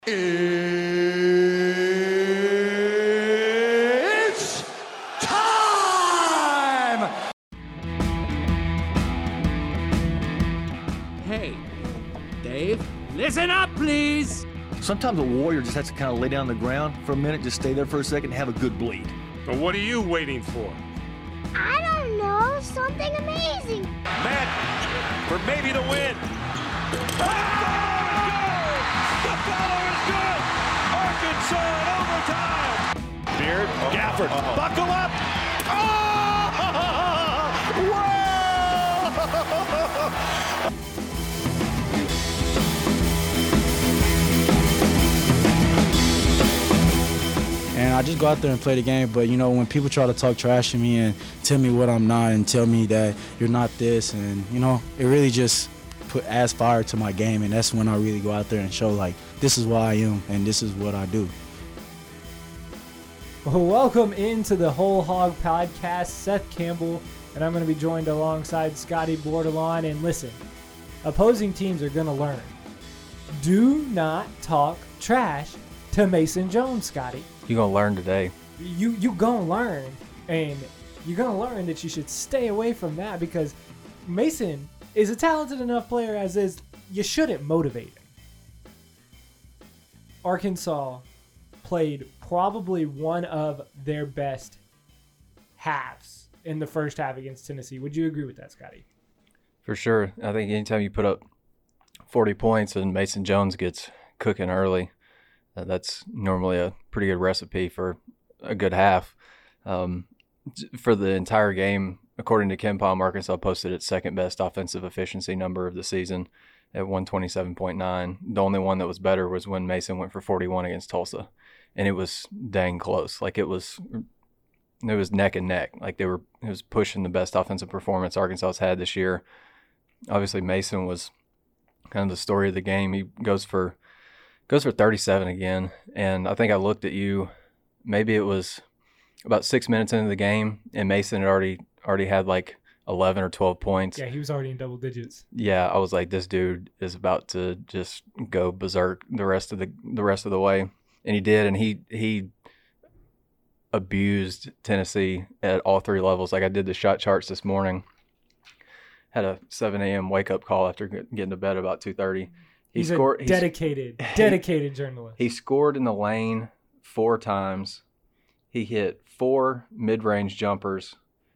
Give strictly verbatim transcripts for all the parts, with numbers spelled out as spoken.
It's time! Hey, Dave, listen up, please. Sometimes a warrior just has to kind of lay down on the ground for a minute, just stay there for a second, and have a good bleed. So what are you waiting for? I don't know, something amazing. Matt, for maybe the win. Oh, the follow is good. Arkansas in overtime. Beard, oh, Gafford, oh. Buckle up. Oh! Whoa! And I just go out there and play the game. But, you know, when people try to talk trash to me and tell me what I'm not and tell me that you're not this, and, you know, it really just put adds fire to my game. And that's when I really go out there and show, like, this is what I am and this is what I do. Well, welcome into the Whole Hog Podcast. Seth Campbell, and I'm going to be joined alongside Scotty Bordelon. And listen, opposing teams are going to learn. Do not talk trash to Mason Jones, Scotty. You're going to learn today. You you going to learn, and you're going to learn that you should stay away from that because Mason is a talented enough player as is. You shouldn't motivate him. Arkansas played probably one of their best halves in the first half against Tennessee. Would you agree with that, Scotty? For sure. I think anytime you put up forty points and Mason Jones gets cooking early, Uh, that's normally a pretty good recipe for a good half. Um, for the entire game, according to KenPom, Arkansas posted its second best offensive efficiency number of the season at one twenty-seven point nine. The only one that was better was when Mason went for forty-one against Tulsa, and it was dang close. Like it was, it was neck and neck. Like they were, it was pushing the best offensive performance Arkansas's had this year. Obviously, Mason was kind of the story of the game. He goes for Goes for thirty-seven again, and I think I looked at you, maybe it was about six minutes into the game, and Mason had already already had like eleven or twelve points. Yeah, he was already in double digits. Yeah, I was like, this dude is about to just go berserk the rest of the the rest of the way, and he did, and he he abused Tennessee at all three levels. Like I did the shot charts this morning, had a seven a.m. wake up call after getting to bed about two thirty. He He's scored, a dedicated, he, dedicated journalist. He scored in the lane four times. He hit four mid-range jumpers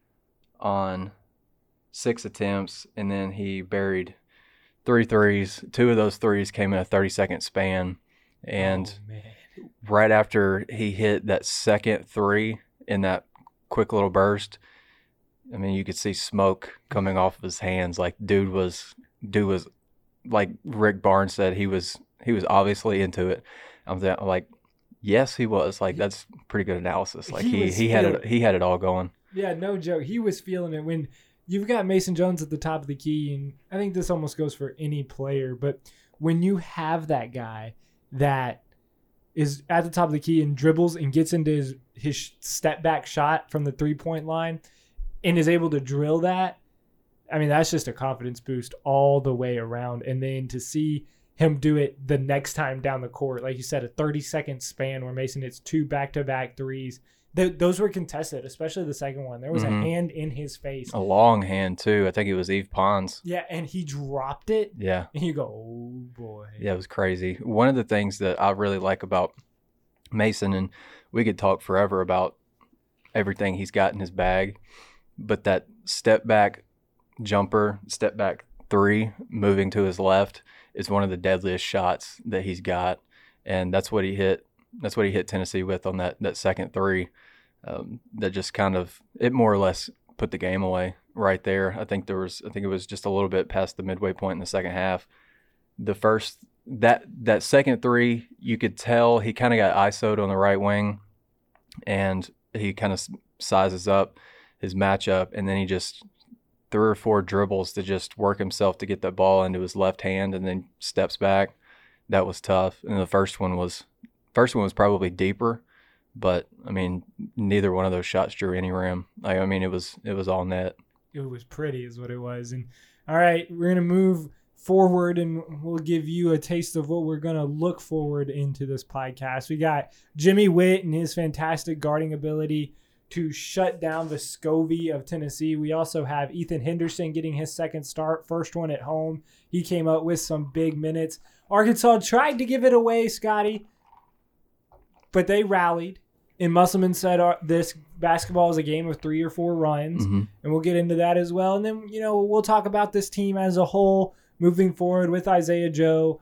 on six attempts, and then he buried three threes. Two of those threes came in a thirty-second span. And oh, man. Right after he hit that second three in that quick little burst, I mean, you could see smoke coming off of his hands. Like, dude was dude was – like Rick Barnes said, he was he was obviously into it. I'm like, yes, he was. Like that's pretty good analysis. Like he he, he had it he had it all going. Yeah, no joke. He was feeling it when you've got Mason Jones at the top of the key, and I think this almost goes for any player. But when you have that guy that is at the top of the key and dribbles and gets into his his step back shot from the three point line and is able to drill that. I mean, that's just a confidence boost all the way around. And then to see him do it the next time down the court, like you said, a thirty-second span where Mason hits two back-to-back threes. Th- those were contested, especially the second one. There was mm-hmm. a hand in his face. A long hand, too. I think it was Yves Pons. Yeah, and he dropped it. Yeah. And you go, oh, boy. Yeah, it was crazy. One of the things that I really like about Mason, and we could talk forever about everything he's got in his bag, but that step-back jumper, step back three, moving to his left is one of the deadliest shots that he's got, and that's what he hit. That's what he hit Tennessee with on that that second three. Um, that just kind of it more or less put the game away right there. I think there was I think it was just a little bit past the midway point in the second half. The first that that second three, you could tell he kind of got I S O'd on the right wing, and he kind of sizes up his matchup, and then he just three or four dribbles to just work himself to get that ball into his left hand and then steps back. That was tough. And the first one was first one was probably deeper, but I mean, neither one of those shots drew any rim. I, I mean, it was it was all net. It was pretty is what it was. And all right, we're going to move forward, and we'll give you a taste of what we're going to look forward into this podcast. We got Jimmy Witt and his fantastic guarding ability to shut down Vescovi of Tennessee. We also have Ethan Henderson getting his second start, first one at home. He came up with some big minutes. Arkansas tried to give it away, Scotty, but they rallied. And Musselman said uh, this basketball is a game of three or four runs, Mm-hmm. and we'll get into that as well. And then, you know, we'll talk about this team as a whole moving forward with Isaiah Joe,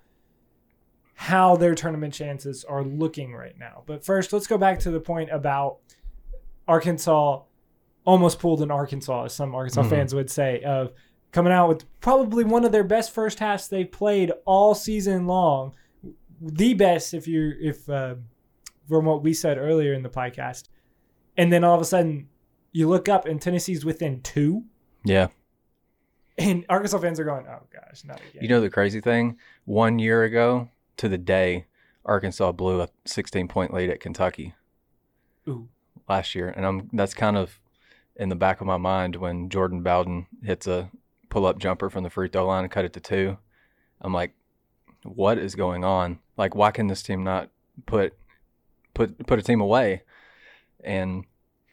how their tournament chances are looking right now. But first, let's go back to the point about Arkansas almost pulled an Arkansas, as some Arkansas Mm-hmm. fans would say, of coming out with probably one of their best first halves they've played all season long. The best, if you if uh, from what we said earlier in the podcast. And then all of a sudden, you look up and Tennessee's within two. Yeah. And Arkansas fans are going, oh, gosh, not again. You know the crazy thing? One year ago to the day, Arkansas blew a sixteen-point lead at Kentucky. Ooh. Last year. And I'm that's kind of in the back of my mind when Jordan Bowden hits a pull-up jumper from the free throw line and cut it to two. I'm like, what is going on? Like, why can this team not put put put a team away? And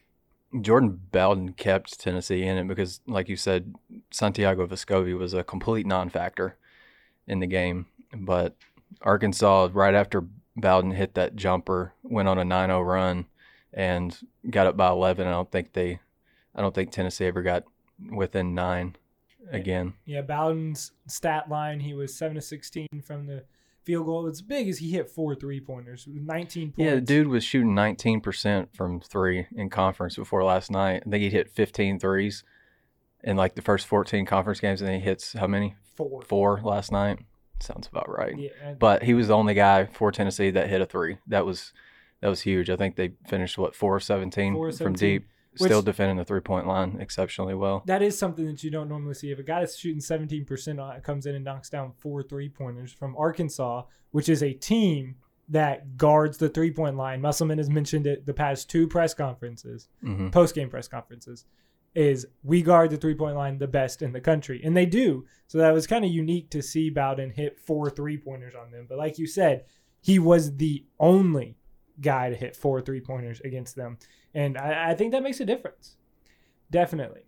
Jordan Bowden kept Tennessee in it because, like you said, Santiago Vescovi was a complete non-factor in the game. But Arkansas, right after Bowden hit that jumper, went on a nine oh run and got up by eleven. I don't think they, I don't think Tennessee ever got within nine again. Yeah, Bowden's stat line, he was seven to sixteen from the field goal. It's big as he hit four three-pointers, nineteen points. Yeah, the dude was shooting nineteen percent from three in conference before last night. I think he hit fifteen threes in like the first fourteen conference games, and then he hits how many? Four. Four last night. Sounds about right. Yeah. But he was the only guy for Tennessee that hit a three. That was that was huge. I think they finished, what, four of seventeen Four of from seventeen, deep. Still which- defending the three-point line exceptionally well. That is something that you don't normally see. If a guy that's shooting seventeen percent on it comes in and knocks down four three-pointers from Arkansas, which is a team that guards the three-point line. Musselman has mentioned it the past two press conferences, Mm-hmm. post-game press conferences, is we guard the three-point line the best in the country. And they do. So that was kind of unique to see Bowden hit four three-pointers on them. But like you said, he was the only guy to hit four three-pointers against them. And I, I think that makes a difference. Definitely.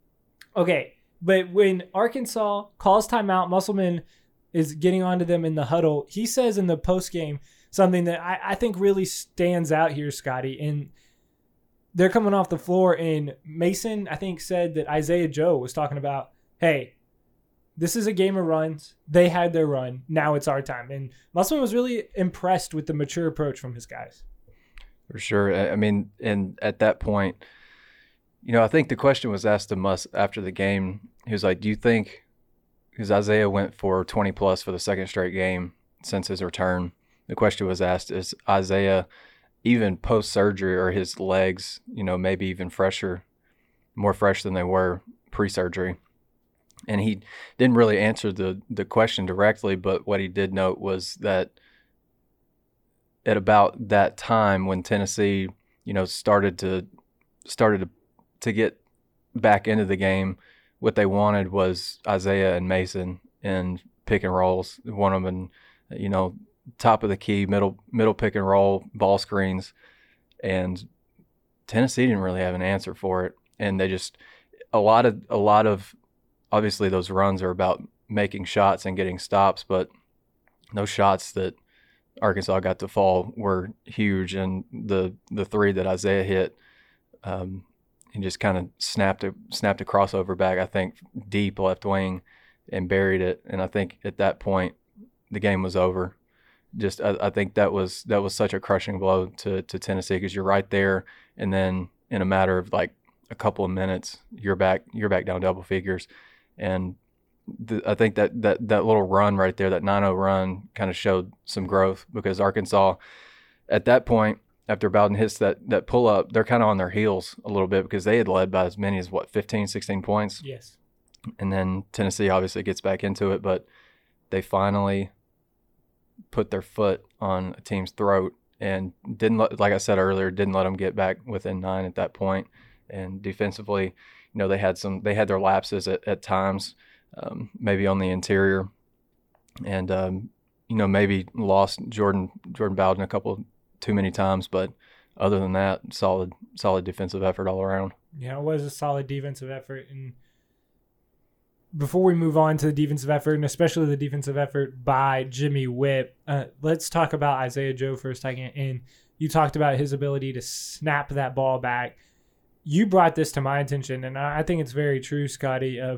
Okay, but when Arkansas calls timeout, Musselman is getting onto them in the huddle. He says in the postgame something that I, I think really stands out here, Scotty. And they're coming off the floor, and Mason, I think, said that Isaiah Joe was talking about, hey, this is a game of runs. They had their run. Now it's our time. And Musselman was really impressed with the mature approach from his guys. For sure. I I mean, and at that point, you know, I think the question was asked to Muss after the game. He was like, do you think, because Isaiah went for twenty plus for the second straight game since his return. The question was asked, is Isaiah, even post-surgery, or his legs, you know, maybe even fresher, more fresh than they were pre-surgery? And he didn't really answer the, the question directly, but what he did note was that at about that time when Tennessee, you know, started to started to, to get back into the game, what they wanted was Isaiah and Mason in pick and rolls, one of them in, you know, top of the key, middle middle pick and roll, ball screens, and Tennessee didn't really have an answer for it. And they just a lot of a lot of obviously those runs are about making shots and getting stops, but those shots that Arkansas got to fall were huge, and the the three that Isaiah hit, um, he just kind of snapped a snapped a crossover back, I think, deep left wing, and buried it. And I think at that point, the game was over. Just I, I think that was that was such a crushing blow to to Tennessee, because you're right there, and then in a matter of like a couple of minutes, you're back you're back down double figures, and The, I think that, that that little run right there, that nine oh run, kind of showed some growth, because Arkansas, at that point, after Bowden hits that, that pull-up, they're kind of on their heels a little bit, because they had led by as many as, what, fifteen, sixteen points? Yes. And then Tennessee obviously gets back into it, but they finally put their foot on a team's throat and didn't, let, like I said earlier, didn't let them get back within nine at that point. And defensively, you know, they had some, they had their lapses at, at times. Um, maybe on the interior, and um, you know, maybe lost Jordan Jordan Bowden a couple too many times, but other than that, solid solid defensive effort all around. Yeah, it was a solid defensive effort. And before we move on to the defensive effort, and especially the defensive effort by Jimmy Whitt, uh, let's talk about Isaiah Joe for a second. And you talked about his ability to snap that ball back. You brought this to my attention, and I think it's very true, Scotty, of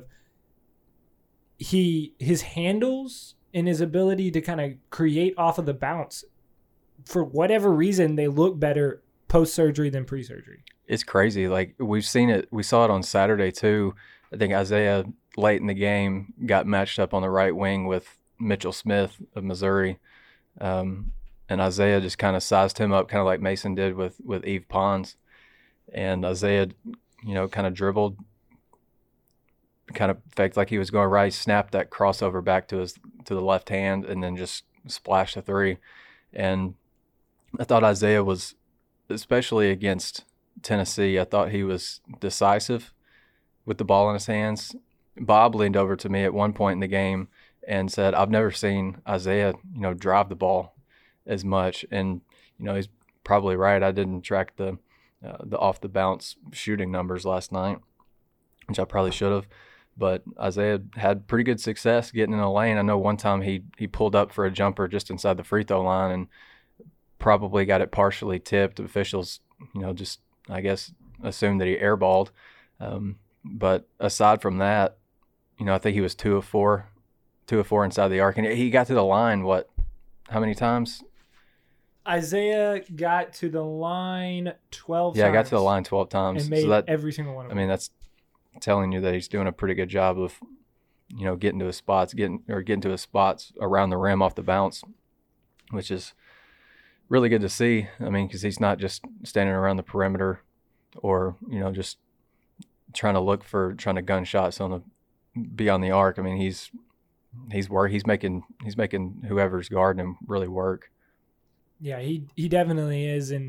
he his handles and his ability to kind of create off of the bounce. For whatever reason, they look better post-surgery than pre-surgery. It's crazy. Like, we've seen it. We saw it on Saturday, too. I think Isaiah, late in the game, got matched up on the right wing with Mitchell Smith of Missouri. Um, and Isaiah just kind of sized him up, kind of like Mason did with, with Yves Pons. And Isaiah, you know, kind of dribbled, kind of faked like he was going right, snapped that crossover back to his to the left hand, and then just splashed a three. And I thought Isaiah was, especially against Tennessee, I thought he was decisive with the ball in his hands. Bob leaned over to me at one point in the game and said, I've never seen Isaiah, you know, drive the ball as much. And, you know, he's probably right. I didn't track the uh, the off the bounce shooting numbers last night, which I probably should have. But Isaiah had pretty good success getting in the lane. I know one time he he pulled up for a jumper just inside the free throw line and probably got it partially tipped. Officials, you know, just, I guess, assumed that he airballed. Um, but aside from that, you know, I think he was two of four, two of four inside the arc. And he got to the line, what, how many times? Isaiah got to the line twelve yeah, times. Yeah, got to the line twelve times. And made so that, every single one of them. I mean, that's telling you that he's doing a pretty good job of, you know, getting to his spots, getting or getting to his spots around the rim off the bounce, which is really good to see. I mean, because he's not just standing around the perimeter or, you know, just trying to look for trying to gun shots on the beyond the arc. I mean, he's he's work he's making he's making whoever's guarding him really work. Yeah, he he definitely is. And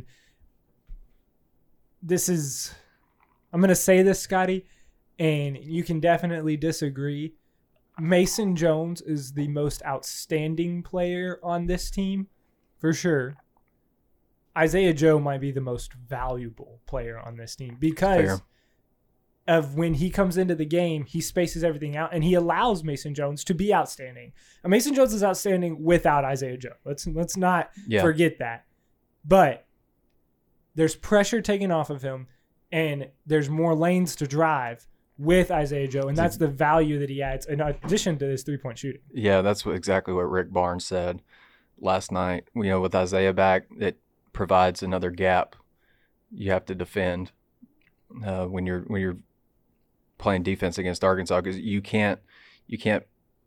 this is, I'm gonna say this, Scotty, and you can definitely disagree. Mason Jones is the most outstanding player on this team, for sure. Isaiah Joe might be the most valuable player on this team because Fair. of when he comes into the game, he spaces everything out and he allows Mason Jones to be outstanding. And Mason Jones is outstanding without Isaiah Joe. Let's let's not yeah. forget that. But there's pressure taken off of him and there's more lanes to drive with Isaiah Joe, and that's the value that he adds in addition to his three-point shooting. Yeah, that's what, exactly what Rick Barnes said last night. You know, with Isaiah back, it provides another gap you have to defend uh, when you're when you're playing defense against Arkansas, because you can't you can't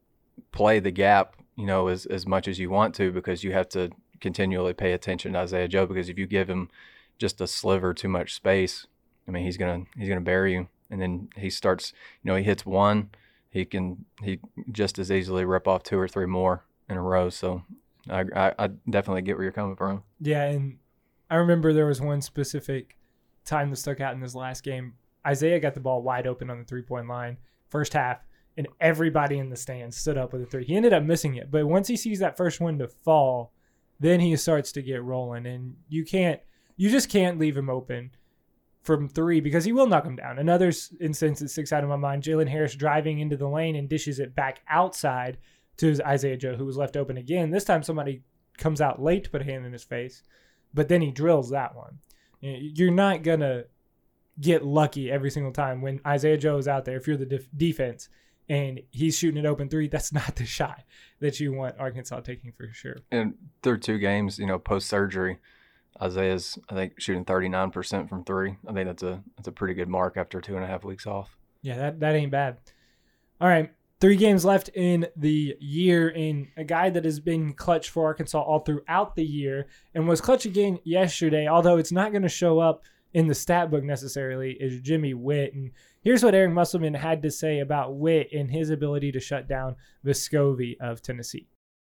play the gap, you know, as as much as you want to, because you have to continually pay attention to Isaiah Joe, because if you give him just a sliver too much space, I mean, he's gonna he's gonna bury you. And then he starts, you know, he hits one, he can he just as easily rip off two or three more in a row. So I, I, I definitely get where you're coming from. Yeah, and I remember there was one specific time that stuck out in this last game. Isaiah got the ball wide open on the three-point line, first half, and everybody in the stands stood up with a three. He ended up missing it, but once he sees that first one to fall, then he starts to get rolling, and you can't, you just can't leave him open from three because he will knock him down. Another instance that sticks out in my mind, Jalen Harris driving into the lane and dishes it back outside to Isaiah Joe, who was left open again. This time somebody comes out late to put a hand in his face, but then he drills that one. You're not going to get lucky every single time when Isaiah Joe is out there. If you're the def- defense and he's shooting an open three, that's not the shot that you want Arkansas taking for sure. And through two games, you know, post-surgery, Isaiah's, I think, shooting thirty-nine percent from three. I think that's a that's a pretty good mark after two and a half weeks off. Yeah, that, that ain't bad. All right, three games left in the year, and a guy that has been clutch for Arkansas all throughout the year and was clutch again yesterday, although it's not going to show up in the stat book necessarily, is Jimmy Whitt. And here's what Eric Musselman had to say about Whitt and his ability to shut down Vescovi of Tennessee.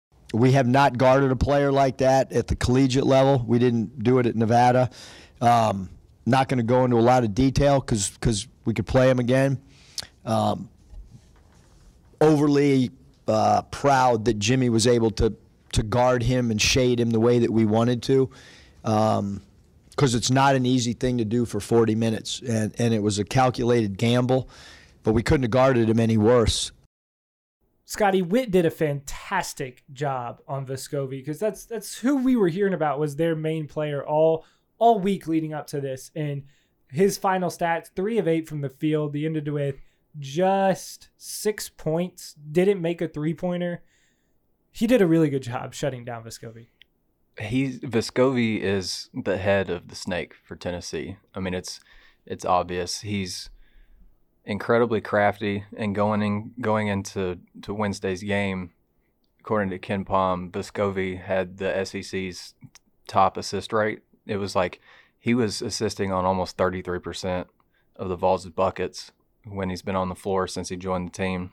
We have not guarded a player like that at the collegiate level. We didn't do it at Nevada. Um, not going to go into a lot of detail because we could play him again. Um, overly uh, proud that Jimmy was able to to guard him and shade him the way that we wanted to, because um, it's not an easy thing to do for forty minutes, and, and it was a calculated gamble, but we couldn't have guarded him any worse. Scotty, Witt did a fantastic job on Vescovi, because that's that's who we were hearing about, was their main player all all week leading up to this. And his final stats, three of eight from the field. He ended with just six points, didn't make a three-pointer. He did a really good job shutting down Vescovi. He's Vescovi is the head of the snake for Tennessee. I mean, it's it's obvious. He's incredibly crafty, and going in going into to Wednesday's game, according to Ken Palm, Vescovi had the S E C's top assist rate. It was like he was assisting on almost thirty-three percent of the Vols' buckets when he's been on the floor since he joined the team,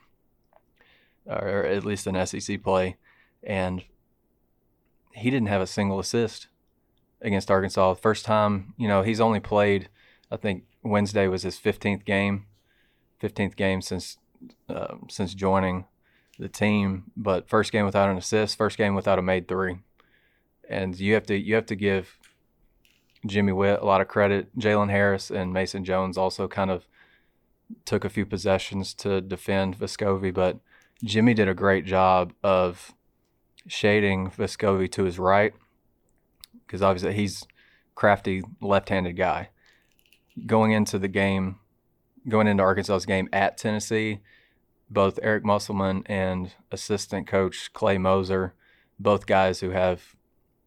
or at least in S E C play. And he didn't have a single assist against Arkansas. First time, you know, he's only played, I think Wednesday was his fifteenth game, fifteenth game since uh, since joining the team. But first game without an assist, first game without a made three. And you have to you have to give Jimmy Witt a lot of credit. Jalen Harris and Mason Jones also kind of took a few possessions to defend Vescovi, but Jimmy did a great job of shading Vescovi to his right, because obviously he's crafty left-handed guy. Going into the game, going into Arkansas's game at Tennessee, both Eric Musselman and assistant coach Clay Moser, both guys who have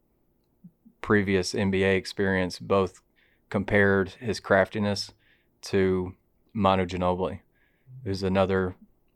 previous N B A experience, both compared his craftiness to Manu Ginobili, who's another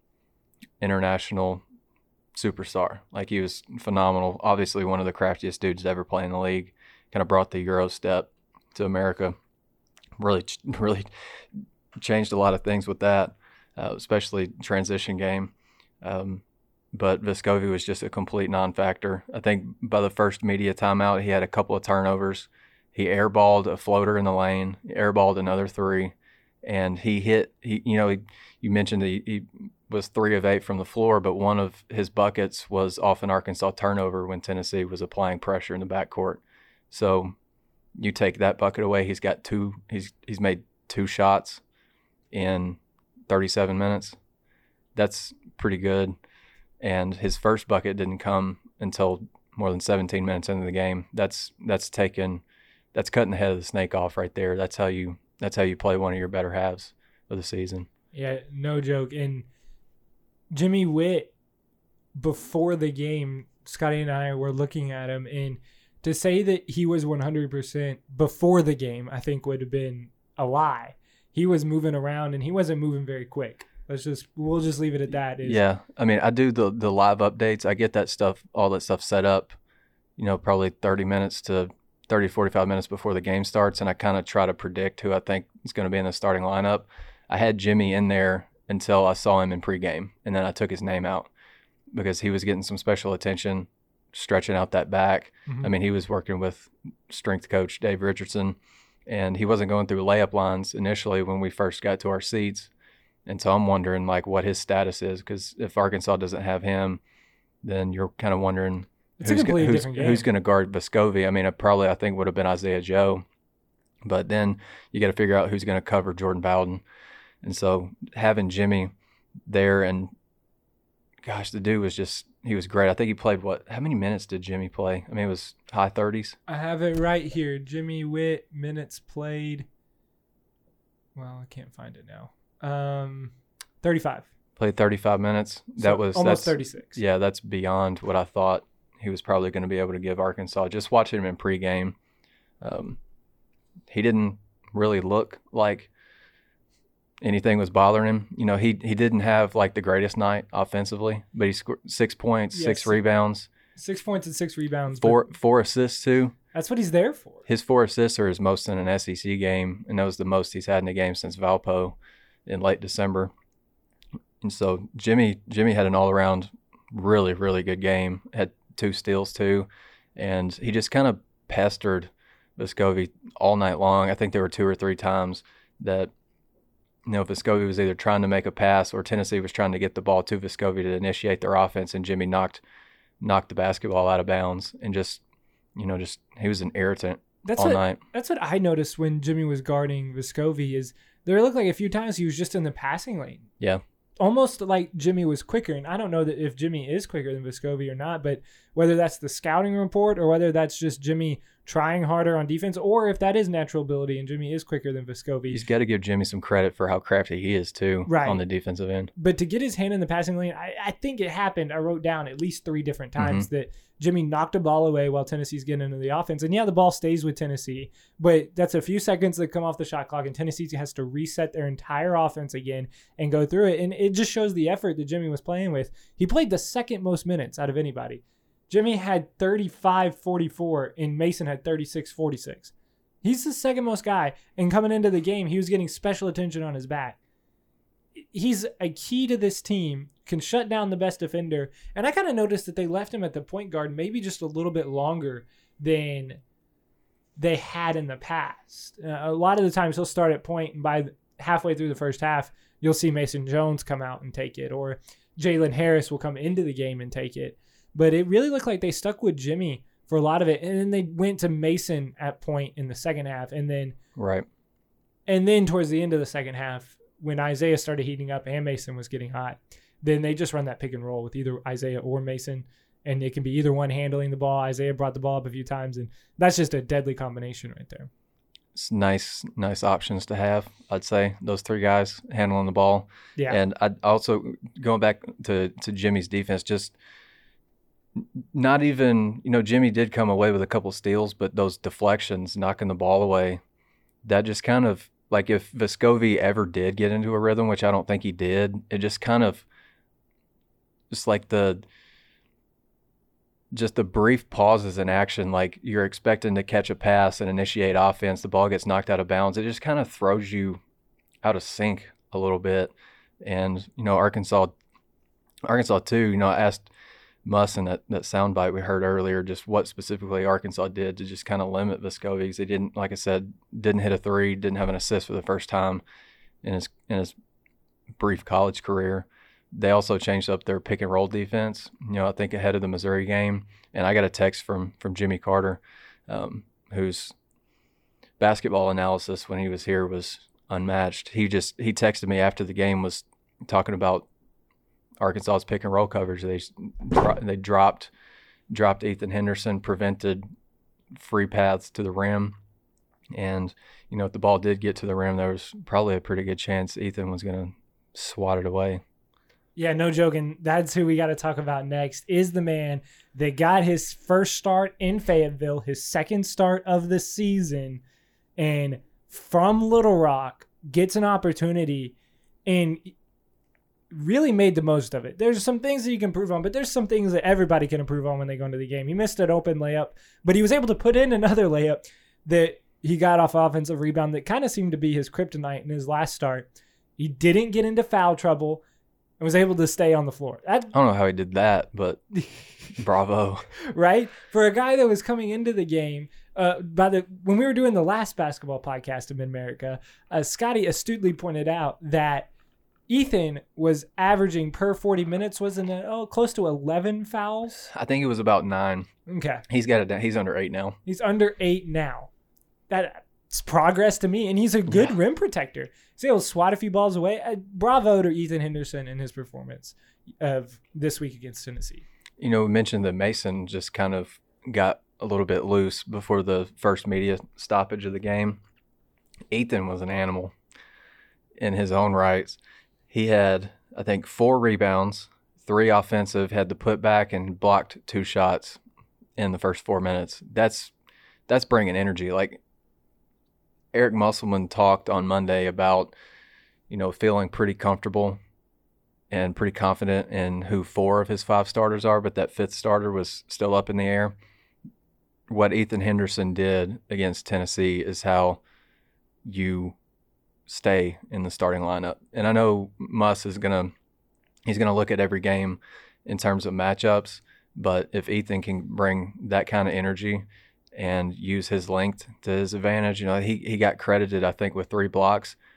international superstar. Like, he was phenomenal. Obviously one of the craftiest dudes to ever play in the league. Kind of brought the Euro step to America. Really, really changed a lot of things with that, uh, especially transition game. Um, but Vescovi was just a complete non-factor. I think by the first media timeout, he had a couple of turnovers. He airballed a floater in the lane, he airballed another three, and he hit, he, you know, he, you mentioned he, he was three of eight from the floor, but one of his buckets was off an Arkansas turnover when Tennessee was applying pressure in the backcourt. So you take that bucket away, he's got two, he's he's made two shots in thirty-seven minutes. That's pretty good. And his first bucket didn't come until more than seventeen minutes into the game. That's that's taken, that's cutting the head of the snake off right there. That's how you that's how you play one of your better halves of the season. Yeah, no joke. And Jimmy Witt, before the game, Scotty and I were looking at him, and to say that he was one hundred percent before the game, I think would have been a lie. He was moving around, and he wasn't moving very quick. Let's just we'll just leave it at that. Is, yeah, I mean, I do the the live updates. I get that stuff, all that stuff set up, you know, probably thirty minutes to thirty, forty-five minutes before the game starts, and I kind of try to predict who I think is going to be in the starting lineup. I had Jimmy in there until I saw him in pregame, and then I took his name out because he was getting some special attention, stretching out that back. Mm-hmm. I mean, he was working with strength coach Dave Richardson, and he wasn't going through layup lines initially when we first got to our seats. And so I'm wondering, like, what his status is, because if Arkansas doesn't have him, then you're kind of wondering it's who's, a completely who's, different game. who's going to guard Vescovi. I mean, it probably, I think, would have been Isaiah Joe. But then you got to figure out who's going to cover Jordan Bowden. And so having Jimmy there, and, gosh, the dude was just – he was great. I think he played what – how many minutes did Jimmy play? I mean, it was high thirties. I have it right here. Jimmy Witt, minutes played. Well, I can't find it now. Um, thirty-five. Played thirty-five minutes. So that was almost that's, thirty-six. Yeah, that's beyond what I thought he was probably going to be able to give Arkansas. Just watching him in pregame, um, he didn't really look like anything was bothering him. You know, he he didn't have like the greatest night offensively, but he scored six points, yes. six rebounds, six points and six rebounds, four four assists too. That's what he's there for. His four assists are his most in an S E C game, and that was the most he's had in a game since Valpo in late December. And so Jimmy Jimmy had an all-around really, really good game. Had two steals too, and he just kind of pestered Vescovi all night long. I think there were two or three times that you know, Vescovi was either trying to make a pass or Tennessee was trying to get the ball to Vescovi to initiate their offense, and Jimmy knocked knocked the basketball out of bounds and just, you know, just he was an irritant that's all what, night. That's what I noticed when Jimmy was guarding Vescovi is there looked like a few times he was just in the passing lane. Yeah. Almost like Jimmy was quicker. And I don't know that if Jimmy is quicker than Vescovi or not, but whether that's the scouting report or whether that's just Jimmy trying harder on defense, or if that is natural ability and Jimmy is quicker than Vescovi. He's got to give Jimmy some credit for how crafty he is too, right, on the defensive end. But to get his hand in the passing lane, I, I think it happened. I wrote down at least three different times mm-hmm. that Jimmy knocked a ball away while Tennessee's getting into the offense. And yeah, the ball stays with Tennessee, but that's a few seconds that come off the shot clock, and Tennessee has to reset their entire offense again and go through it. And it just shows the effort that Jimmy was playing with. He played the second most minutes out of anybody. Jimmy had thirty-five forty-four and Mason had thirty-six forty-six. He's the second most guy, and coming into the game, he was getting special attention on his back. He's a key to this team, can shut down the best defender, and I kind of noticed that they left him at the point guard maybe just a little bit longer than they had in the past. Uh, a lot of the times he'll start at point, and by halfway through the first half, you'll see Mason Jones come out and take it, or Jalen Harris will come into the game and take it. But it really looked like they stuck with Jimmy for a lot of it. And then they went to Mason at point in the second half. And then right. And then towards the end of the second half, when Isaiah started heating up and Mason was getting hot, then they just run that pick and roll with either Isaiah or Mason. And it can be either one handling the ball. Isaiah brought the ball up a few times. And that's just a deadly combination right there. It's nice, nice options to have, I'd say. Those three guys handling the ball. Yeah. And I'd also, going back to, to Jimmy's defense, just – not even, you know, Jimmy did come away with a couple steals, but those deflections, knocking the ball away, that just kind of, like if Vescovi ever did get into a rhythm, which I don't think he did, it just kind of, just like the, just the brief pauses in action, like you're expecting to catch a pass and initiate offense, the ball gets knocked out of bounds, it just kind of throws you out of sync a little bit. And, you know, Arkansas, Arkansas too, you know, I asked Muss in that, that soundbite we heard earlier, just what specifically Arkansas did to just kind of limit Vescovi, because they didn't, like I said, didn't hit a three, didn't have an assist for the first time in his in his brief college career. They also changed up their pick and roll defense, you know, I think ahead of the Missouri game. And I got a text from from Jimmy Carter, um, whose basketball analysis when he was here was unmatched. He just he texted me after the game, was talking about Arkansas's pick and roll coverage. They they dropped dropped Ethan Henderson, prevented free paths to the rim, and you know if the ball did get to the rim, there was probably a pretty good chance Ethan was going to swat it away. Yeah, no joking. That's who we got to talk about next. Is the man that got his first start in Fayetteville, his second start of the season, and from Little Rock gets an opportunity and really made the most of it. There's some things that you can improve on, but there's some things that everybody can improve on when they go into the game. He missed an open layup, but he was able to put in another layup that he got off offensive rebound that kind of seemed to be his kryptonite in his last start. He didn't get into foul trouble and was able to stay on the floor. That, I don't know how he did that, but bravo. Right? For a guy that was coming into the game, uh, by the when we were doing the last basketball podcast in Mid-America, uh, Scotty astutely pointed out that Ethan was averaging per forty minutes, wasn't it? Oh, close to eleven fouls. I think it was about nine. Okay. He's got it down. He's under eight now. He's under eight now. That's progress to me, and he's a good yeah. rim protector. He's able to swat a few balls away. Uh, bravo to Ethan Henderson and his performance of this week against Tennessee. You know, we mentioned that Mason just kind of got a little bit loose before the first media stoppage of the game. Ethan was an animal in his own rights. He had, I think, four rebounds, three offensive, had the putback and blocked two shots in the first four minutes. That's that's bringing energy. Like Eric Musselman talked on Monday about, you know, feeling pretty comfortable and pretty confident in who four of his five starters are, but that fifth starter was still up in the air. What Ethan Henderson did against Tennessee is how you stay in the starting lineup. And I know Muss is going to he's going to look at every game in terms of matchups, but if Ethan can bring that kind of energy and use his length to his advantage, you know, he he got credited I think with three blocks.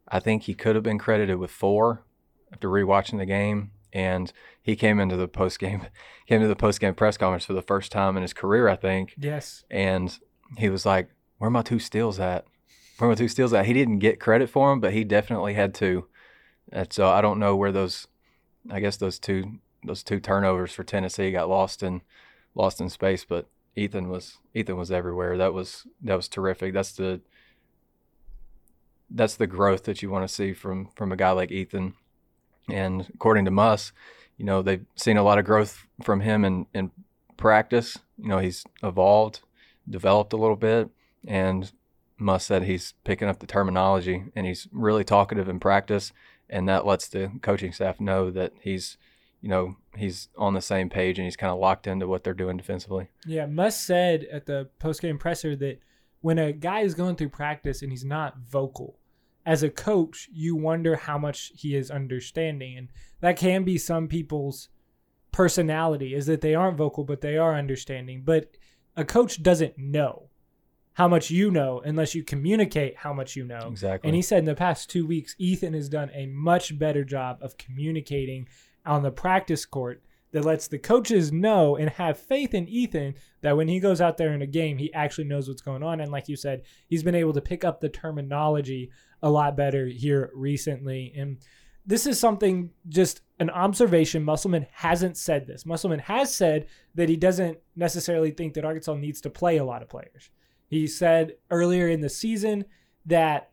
I think he could have been credited with four after rewatching the game. And he came into the post game, came to the post game press conference for the first time in his career, I think. Yes. And he was like, "Where are my two steals at? Where are my two steals at?" He didn't get credit for them, but he definitely had two. And so I don't know where those, I guess those two, those two turnovers for Tennessee got lost in, lost in space. But Ethan was, Ethan was everywhere. That was, that was terrific. That's the, that's the growth that you want to see from from a guy like Ethan. And according to Muss, you know, they've seen a lot of growth from him in, in practice. You know, he's evolved, developed a little bit, and Muss said he's picking up the terminology and he's really talkative in practice, and that lets the coaching staff know that he's, you know, he's on the same page and he's kind of locked into what they're doing defensively. Yeah, Muss said at the post-game presser that when a guy is going through practice and he's not vocal, as a coach, you wonder how much he is understanding. And that can be some people's personality, is that they aren't vocal, but they are understanding. But a coach doesn't know how much you know unless you communicate how much you know. Exactly. And he said in the past two weeks, Ethan has done a much better job of communicating on the practice court that lets the coaches know and have faith in Ethan that when he goes out there in a game, he actually knows what's going on. And like you said, he's been able to pick up the terminology a lot better here recently. And this is something, just an observation. Musselman hasn't said this. Musselman has said that he doesn't necessarily think that Arkansas needs to play a lot of players. He said earlier in the season that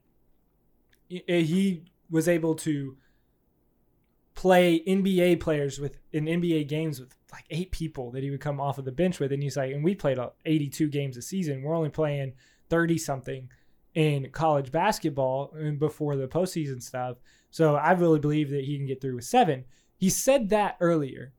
he was able to play N B A players with in N B A games with like eight people that he would come off of the bench with. And he's like, and we played eighty-two games a season. We're only playing thirty something in college basketball and before the postseason stuff. So I really believe that he can get through with seven. He said that earlier.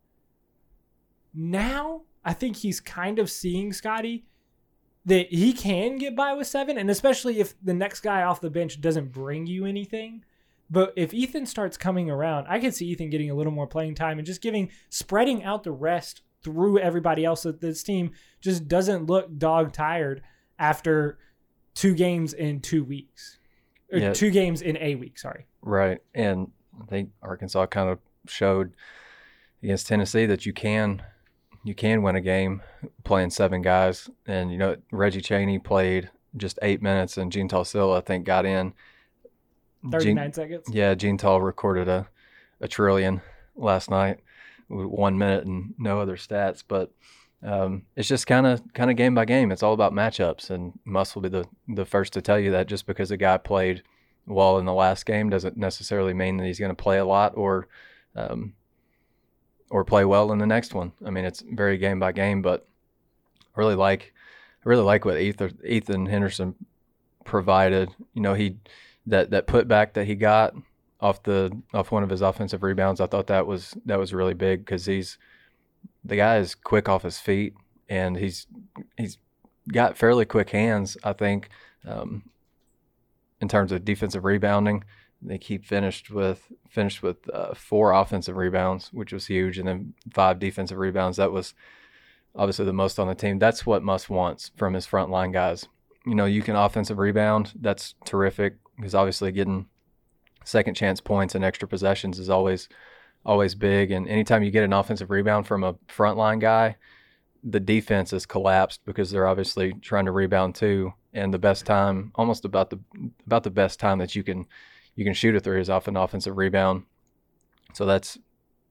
Now I think he's kind of seeing, Scotty, that he can get by with seven. And especially if the next guy off the bench doesn't bring you anything. But if Ethan starts coming around, I could see Ethan getting a little more playing time and just giving, spreading out the rest through everybody else, so that this team just doesn't look dog tired after two games in two weeks. Or yeah. two games in a week, sorry. Right. And I think Arkansas kind of showed against Tennessee that you can you can win a game playing seven guys. And, you know, Reggie Chaney played just eight minutes, and Gene Tausila, I think, got in thirty-nine Gene, seconds. Yeah, Gene Tall recorded a, a trillion last night with one minute and no other stats. But um, it's just kind of kind of game by game. It's all about matchups, and Muss will be the, the first to tell you that just because a guy played well in the last game doesn't necessarily mean that he's going to play a lot or um, or play well in the next one. I mean, it's very game by game. But I really like I really like what Ethan, Ethan Henderson provided. You know, he. That that putback that he got off the off one of his offensive rebounds, I thought that was that was really big, because he's the guy is quick off his feet, and he's he's got fairly quick hands, I think, um, in terms of defensive rebounding. I think he finished with finished with uh, four offensive rebounds, which was huge, and then five defensive rebounds. That was obviously the most on the team. That's what Muss wants from his frontline guys. You know, you can offensive rebound. That's terrific, because obviously getting second chance points and extra possessions is always always big. And anytime you get an offensive rebound from a frontline guy, the defense is collapsed, because they're obviously trying to rebound too. And the best time, almost about the about the best time that you can you can shoot a three is off an offensive rebound. So that's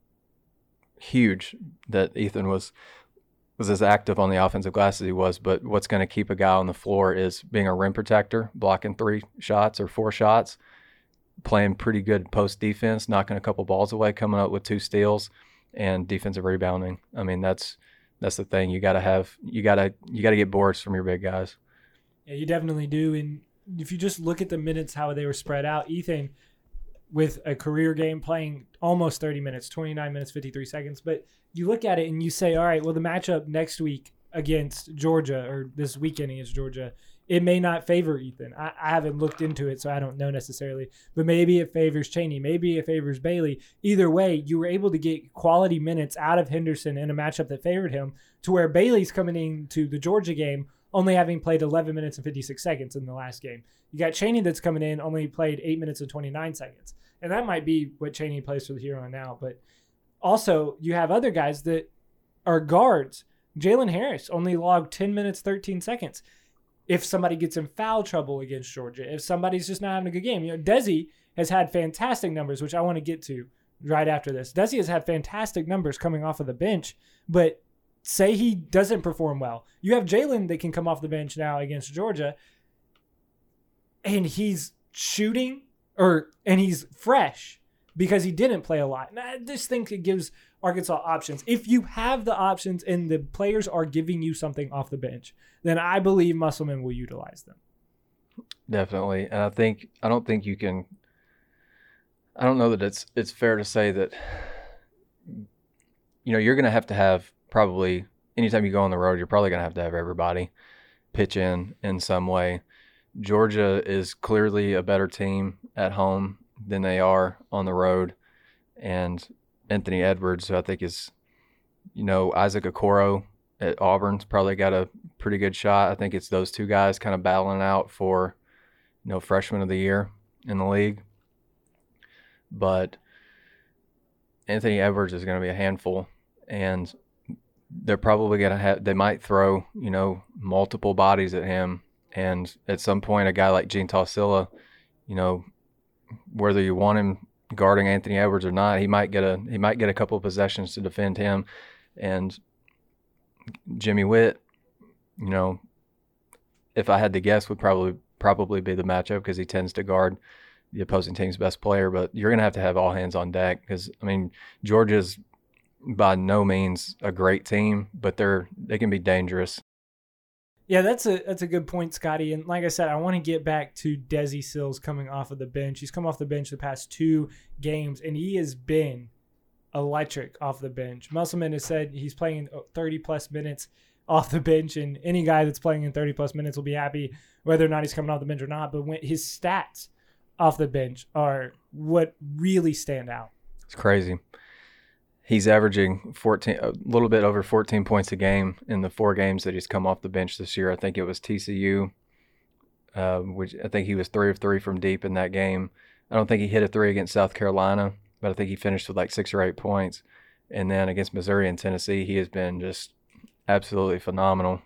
huge that Ethan was was as active on the offensive glass as he was. But what's going to keep a guy on the floor is being a rim protector, blocking three shots or four shots, playing pretty good post defense, knocking a couple balls away, coming up with two steals, and defensive rebounding. I mean, that's that's the thing. You got to have you got to you got to get boards from your big guys. Yeah, you definitely do. And if you just look at the minutes, how they were spread out, Ethan, with a career game, playing almost thirty minutes, twenty-nine minutes, fifty-three seconds. But you look at it and you say, all right, well, the matchup next week against Georgia, or this weekend against Georgia, it may not favor Ethan. I, I haven't looked into it, so I don't know necessarily. But maybe it favors Chaney. Maybe it favors Bailey. Either way, you were able to get quality minutes out of Henderson in a matchup that favored him, to where Bailey's coming into the Georgia game only having played eleven minutes and fifty-six seconds in the last game. You got Chaney that's coming in, only played eight minutes and twenty-nine seconds. And that might be what Chaney plays for the here on now. But also, you have other guys that are guards. Jalen Harris only logged ten minutes, thirteen seconds. If somebody gets in foul trouble against Georgia, if somebody's just not having a good game. You know, Desi has had fantastic numbers, which I want to get to right after this. Desi has had fantastic numbers coming off of the bench, but say he doesn't perform well. You have Jalen that can come off the bench now against Georgia, and he's shooting, or and he's fresh because he didn't play a lot. And I just think it gives Arkansas options. If you have the options and the players are giving you something off the bench, then I believe Musselman will utilize them. Definitely. And I think I don't think you can I don't know that it's it's fair to say that you know, you're going to have to have probably anytime you go on the road, you're probably going to have to have everybody pitch in in some way. Georgia is clearly a better team at home than they are on the road, and Anthony Edwards, who I think is, you know, Isaac Okoro at Auburn's probably got a pretty good shot. I think it's those two guys kind of battling out for, you know, freshman of the year in the league. But Anthony Edwards is going to be a handful, and they're probably going to have, they might throw, you know, multiple bodies at him. And at some point, a guy like Gene Tausila, you know, whether you want him guarding Anthony Edwards or not, he might get a he might get a couple of possessions to defend him. And Jimmy Witt, you know, if I had to guess, would probably probably be the matchup because he tends to guard the opposing team's best player. But you're going to have to have all hands on deck because, I mean, Georgia's by no means a great team, but they're they can be dangerous. Yeah, that's a that's a good point, Scotty. And like I said, I want to get back to Desi Sills coming off of the bench. He's come off the bench the past two games, and he has been electric off the bench. Musselman has said he's playing thirty-plus minutes off the bench, and any guy that's playing in thirty-plus minutes will be happy whether or not he's coming off the bench or not. But when his stats off the bench are what really stand out. It's crazy. He's averaging fourteen, a little bit over fourteen points a game in the four games that he's come off the bench this year. I think it was T C U, uh, which I think he was three of three from deep in that game. I don't think he hit a three against South Carolina, but I think he finished with like six or eight points. And then against Missouri and Tennessee, he has been just absolutely phenomenal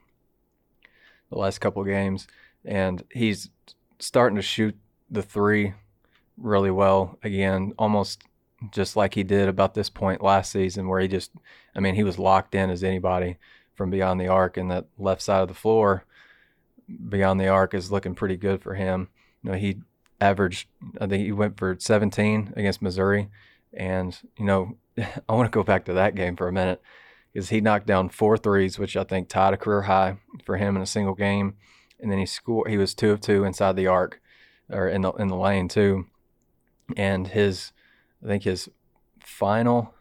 the last couple of games. And he's starting to shoot the three really well again, almost just like he did about this point last season, where he just, I mean, he was locked in as anybody from beyond the arc, and that left side of the floor beyond the arc is looking pretty good for him. You know, he averaged, I think he went for seventeen against Missouri, and, you know, I want to go back to that game for a minute because he knocked down four threes, which I think tied a career high for him in a single game, and then he scored, he was two of two inside the arc, or in the in the lane too, and his, I think his final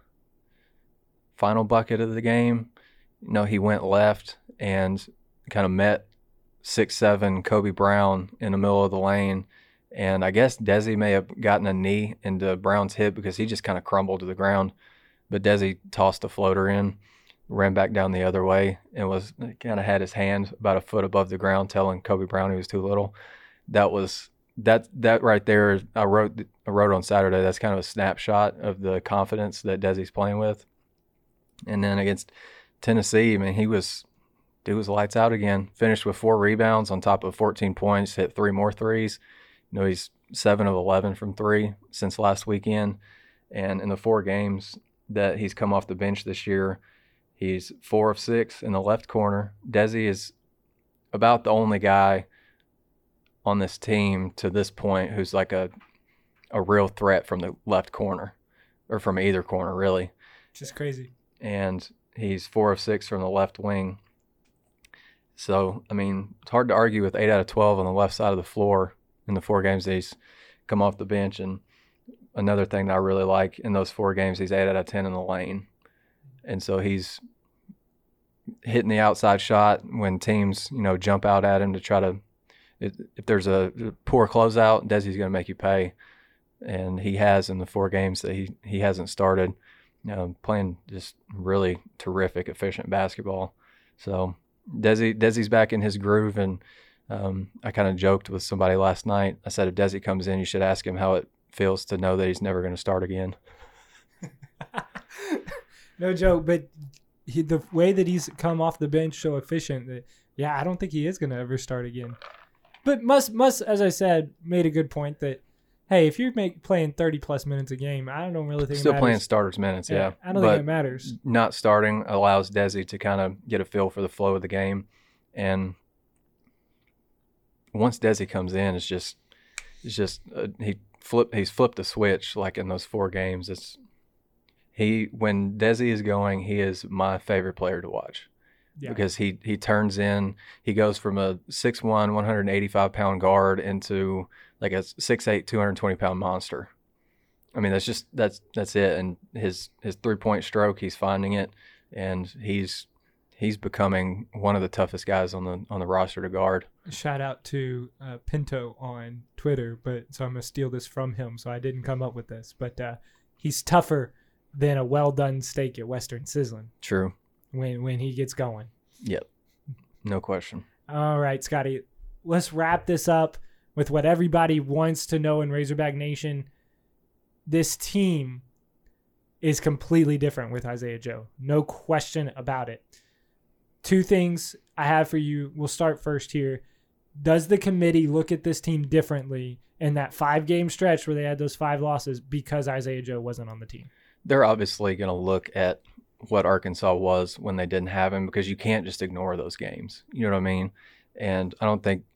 final bucket of the game, you know, he went left and kind of met six seven Kobe Brown in the middle of the lane. And I guess Desi may have gotten a knee into Brown's hip because he just kind of crumbled to the ground. But Desi tossed a floater in, ran back down the other way, and was kind of had his hand about a foot above the ground telling Kobe Brown he was too little. That was That that right there, I wrote I wrote on Saturday, that's kind of a snapshot of the confidence that Desi's playing with. And then against Tennessee, I mean, he was he was lights out again. Finished with four rebounds on top of fourteen points, hit three more threes. You know, he's seven of eleven from three since last weekend. And in the four games that he's come off the bench this year, he's four of six in the left corner. Desi is about the only guy on this team to this point who's like a a real threat from the left corner, or from either corner really. Just crazy. And he's four of six from the left wing. So, I mean, it's hard to argue with eight out of twelve on the left side of the floor in the four games that he's come off the bench. And another thing that I really like in those four games, he's eight out of ten in the lane. And so he's hitting the outside shot when teams, you know, jump out at him to try to, if, if there's a poor closeout, Desi's going to make you pay. And he has in the four games that he, he hasn't started, you know, playing just really terrific, efficient basketball. So Desi Desi's back in his groove, and um, I kind of joked with somebody last night. I said if Desi comes in, you should ask him how it feels to know that he's never going to start again. No joke, but he, the way that he's come off the bench so efficient, that yeah, I don't think he is going to ever start again. But must must as I said, made a good point that hey, if you're make, playing thirty plus minutes a game, I don't really think Still it matters. playing starters minutes, yeah. yeah. I don't but think it matters. Not starting allows Desi to kind of get a feel for the flow of the game. And once Desi comes in, it's just it's just uh, he flip he's flipped the switch like in those four games. It's he when Desi is going, he is my favorite player to watch. Yeah. Because he he turns in, he goes from a six one, one hundred eighty-five pound guard into like a six eight, two hundred twenty pound monster. I mean, that's just that's that's it. And his his three point stroke, he's finding it, and he's he's becoming one of the toughest guys on the on the roster to guard. Shout out to uh, Pinto on Twitter, but so I'm gonna steal this from him. So I didn't come up with this, but uh, he's tougher than a well done steak at Western Sizzling. True. When when he gets going. Yep. No question. All right, Scotty. Let's wrap this up with what everybody wants to know in Razorback Nation. This team is completely different with Isaiah Joe. No question about it. Two things I have for you. We'll start first here. Does the committee look at this team differently in that five-game stretch where they had those five losses because Isaiah Joe wasn't on the team? They're obviously going to look at what Arkansas was when they didn't have him, because you can't just ignore those games. You know what I mean? And I don't think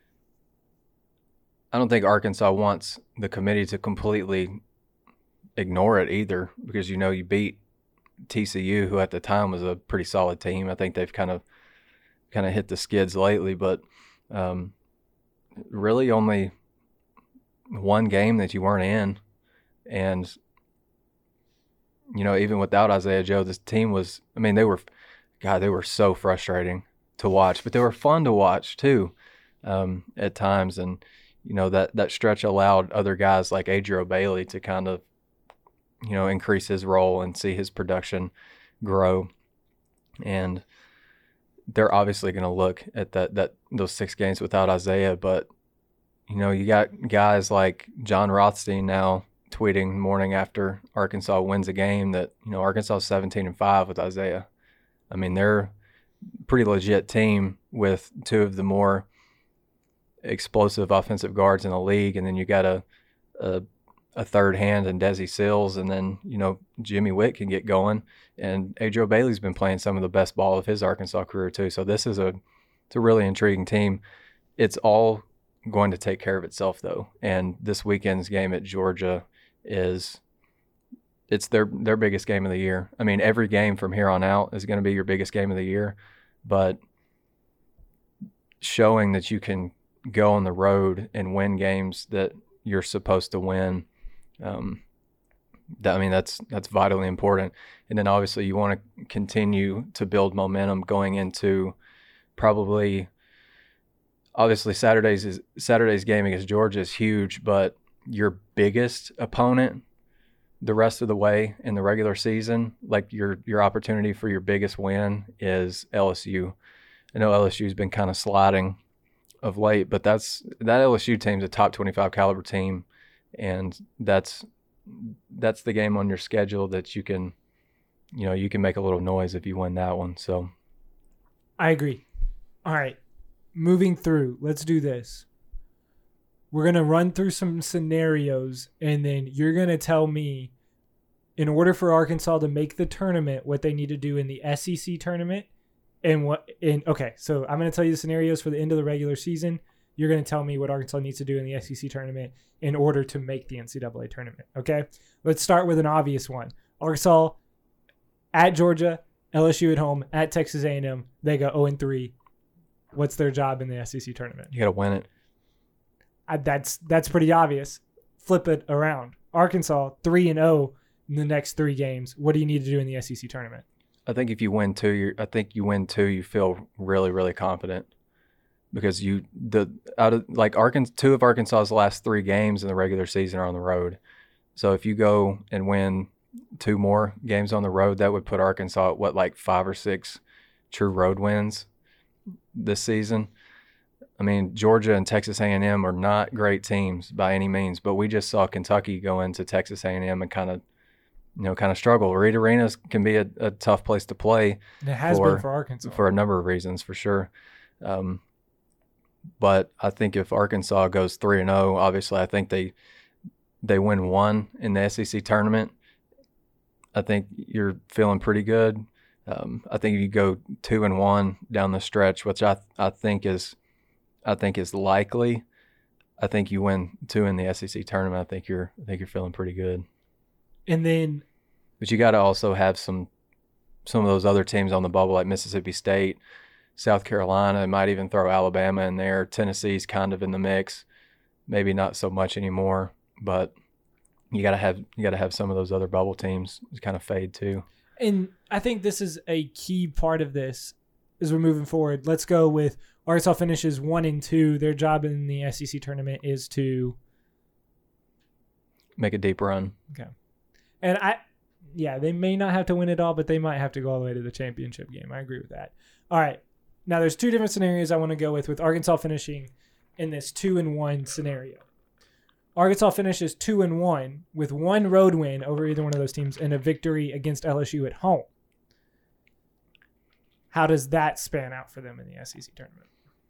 I don't think Arkansas wants the committee to completely ignore it either, because you know you beat T C U, who at the time was a pretty solid team. I think they've kind of kind of hit the skids lately, but um, really only one game that you weren't in, and you know, even without Isaiah Joe, this team was, I mean, they were, God, they were so frustrating to watch, but they were fun to watch too um, at times. And, you know, that, that stretch allowed other guys like Adriel Bailey to kind of, you know, increase his role and see his production grow. And they're obviously going to look at that, that those six games without Isaiah, but, you know, you got guys like John Rothstein now tweeting morning after Arkansas wins a game that, you know, Arkansas is seventeen and five with Isaiah. I mean, they're a pretty legit team with two of the more explosive offensive guards in the league, and then you got a a, a third hand in Desi Sills, and then, you know, Jimmy Witt can get going, and Adriel Bailey's been playing some of the best ball of his Arkansas career too. So this is a it's a really intriguing team. It's all going to take care of itself though, and this weekend's game at Georgia is it's their their biggest game of the year. I mean, every game from here on out is going to be your biggest game of the year, but showing that you can go on the road and win games that you're supposed to win, um, that, I mean, that's that's vitally important. And then obviously you want to continue to build momentum going into probably, obviously Saturday's is, Saturday's game against Georgia is huge, but your biggest opponent the rest of the way in the regular season, like your your opportunity for your biggest win is L S U. I know L S U's been kind of sliding of late, but that's that L S U team's a top twenty-five caliber team, and that's that's the game on your schedule that you can, you know, you can make a little noise if you win that one. So I agree. All right, moving through, let's do this. We're going to run through some scenarios, and then you're going to tell me, in order for Arkansas to make the tournament, what they need to do in the S E C tournament. And what in okay, so I'm going to tell you the scenarios for the end of the regular season. You're going to tell me what Arkansas needs to do in the S E C tournament in order to make the N C double A tournament, okay? Let's start with an obvious one. Arkansas at Georgia, L S U at home, at Texas A and M. They go oh and three. What's their job in the S E C tournament? You got to win it. I, that's that's pretty obvious. Flip it around. Arkansas three and zero in the next three games. What do you need to do in the S E C tournament? I think if you win two, you I think you win two, you feel really really confident, because you the out of like Arkansas, two of Arkansas's last three games in the regular season are on the road. So if you go and win two more games on the road, that would put Arkansas at what, like five or six true road wins. this season. I mean, Georgia and Texas A and M are not great teams by any means, but we just saw Kentucky go into Texas A and M and kind of, you know, kind of struggle. Reed Arenas can be a, a tough place to play. It has for, been for Arkansas. For a number of reasons, for sure. Um, but I think if Arkansas goes three and oh, obviously I think they they win one in the S E C tournament. I think you're feeling pretty good. Um, I think if you go two and one down the stretch, which I I think is I think is likely. I think you win two in the S E C tournament. I think you're I think you're feeling pretty good. And then, but you got to also have some some of those other teams on the bubble, like Mississippi State, South Carolina. Might even throw Alabama in there. Tennessee's kind of in the mix, maybe not so much anymore. But you got to have you got to have some of those other bubble teams kind of fade too. And I think this is a key part of this as we're moving forward. Let's go with Arkansas finishes one and two. Their job in the S E C tournament is to make a deep run. Okay. And I, yeah, they may not have to win it all, but they might have to go all the way to the championship game. I agree with that. All right. Now there's two different scenarios I want to go with, with Arkansas finishing in this two and one scenario. Arkansas finishes two and one with one road win over either one of those teams and a victory against L S U at home. How does that span out for them in the S E C tournament?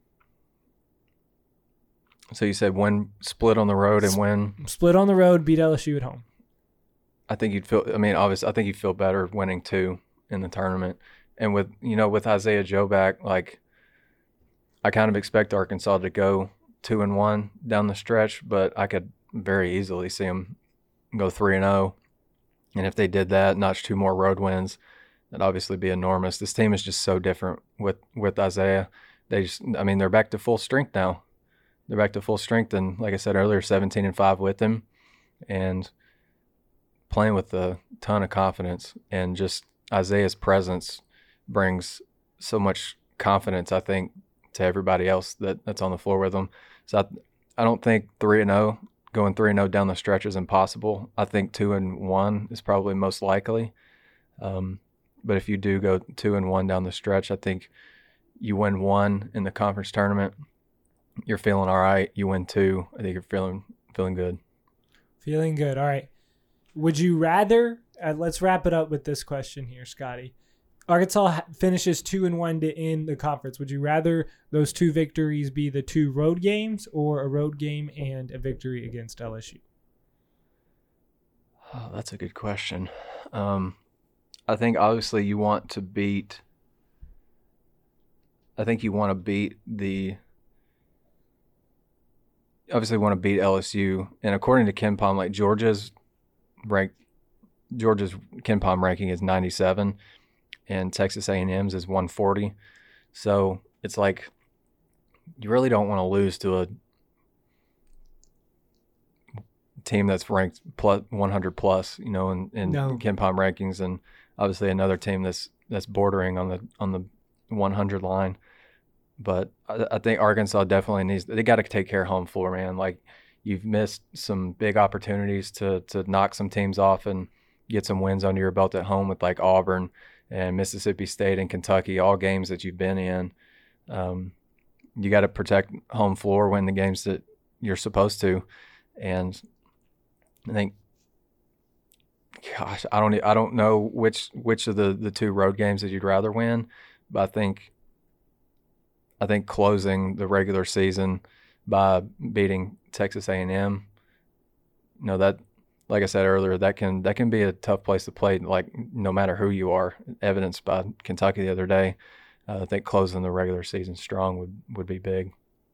So you said win split on the road and win split on the road, beat L S U at home. I think you'd feel. I mean, obviously, I think you feel better winning two in the tournament, and with you know with Isaiah Joe back, like I kind of expect Arkansas to go two and one down the stretch, but I could very easily see them go three and zero, and if they did that, notch two more road wins, that'd obviously be enormous. This team is just so different with with Isaiah. They just, I mean, they're back to full strength now. They're back to full strength, and like I said earlier, seventeen and five with him, and playing with a ton of confidence. And just Isaiah's presence brings so much confidence, I think, to everybody else that, that's on the floor with him. So I, I don't think three and zero, going three and zero down the stretch is impossible. I think two and one is probably most likely. Um, but if you do go two and one down the stretch, I think you win one in the conference tournament, you're feeling all right. You win two, I think you're feeling feeling good. Feeling good. All right. Would you rather? Uh, let's wrap it up with this question here, Scotty. Arkansas finishes two and one to end the conference. Would you rather those two victories be the two road games, or a road game and a victory against L S U? Oh, that's a good question. Um, I think obviously you want to beat. I think you want to beat the. Obviously, want to beat L S U, and according to KenPom, like Georgia's rank, Georgia's KenPom ranking is ninety-seven, and Texas A and M's is one forty. So it's like you really don't want to lose to a team that's ranked plus one hundred plus, you know, in, in No. KenPom rankings, and obviously another team that's that's bordering on the on the one hundred line. But I, I think Arkansas definitely needs. They got to take care of home floor, man. Like, you've missed some big opportunities to to knock some teams off and get some wins under your belt at home with like Auburn and Mississippi State and Kentucky, all games that you've been in. Um, you got to protect home floor, win the games that you're supposed to, and I think, gosh, I don't I don't know which which of the, the two road games that you'd rather win, but I think I think closing the regular season by beating Texas A and M, you know, that, like I said earlier, that can that can be a tough place to play, like no matter who you are, evidenced by Kentucky the other day. Uh, I think closing the regular season strong would, would be big.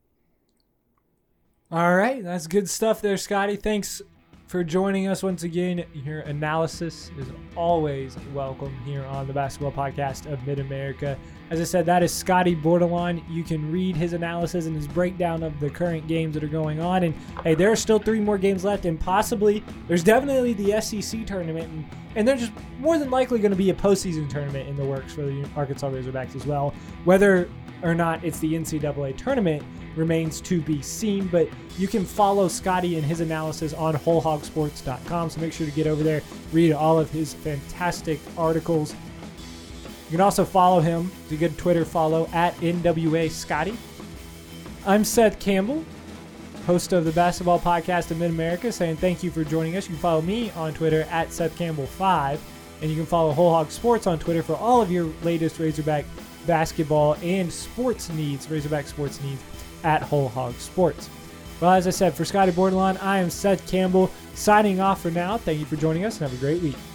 All right, that's good stuff there, Scotty. Thanks for joining us once again. Your analysis is always welcome here on the Basketball Podcast of Mid-America. As I said, that is Scotty Bordelon. You can read his analysis and his breakdown of the current games that are going on. And hey, there are still three more games left, and possibly there's definitely the S E C tournament, and, and there's just more than likely going to be a postseason tournament in the works for the Arkansas Razorbacks as well. Whether or not it's the N C double A tournament remains to be seen, but you can follow Scotty and his analysis on whole hog sports dot com, so make sure to get over there, read all of his fantastic articles. You can also follow him. It's a good Twitter follow at N W A Scotty. I'm Seth Campbell, host of the Basketball Podcast in Mid-America, saying thank you for joining us. You can follow me on Twitter at Seth Campbell five, and you can follow Whole Hog Sports on Twitter for all of your latest Razorback basketball and sports needs, Razorback sports needs, at Whole Hog Sports. Well, as I said, for Scotty Bordelon, I am Seth Campbell, signing off for now. Thank you for joining us, and have a great week.